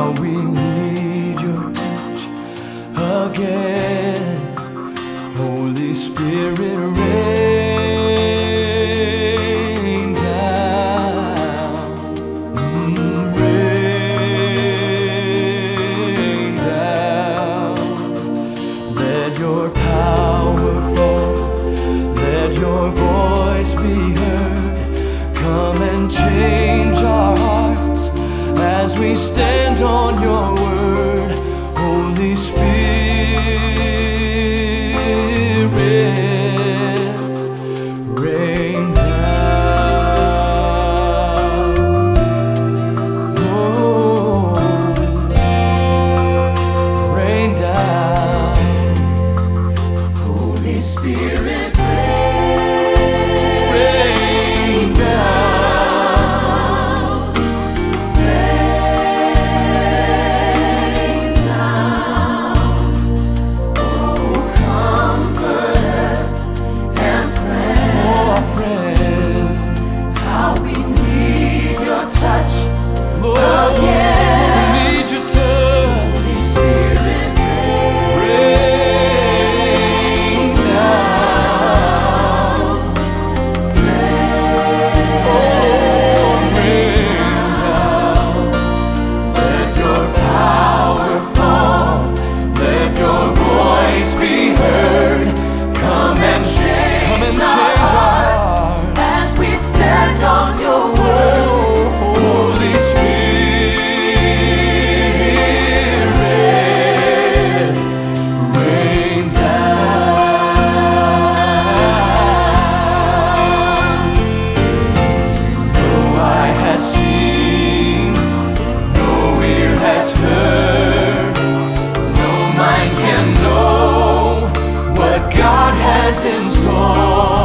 How we need your touch again. Holy Spirit, rain down, rain down. Let your power fall, let your voice be heard. Come and change our hearts as we stand on your word. Holy Spirit, rain down. Oh, rain down. Holy Spirit, Rain down. rain down. Oh, comforter and friend, Oh, friend, how we need your touch Lord, again. we need your touch. Holy Spirit, Rain down. Oh, rain down. Let your power fall. Let your voice be heard. Come and change our hearts as we stand on your word. Holy Spirit, rain down. No eye has seen, no ear has heard, no mind can know what God has in store.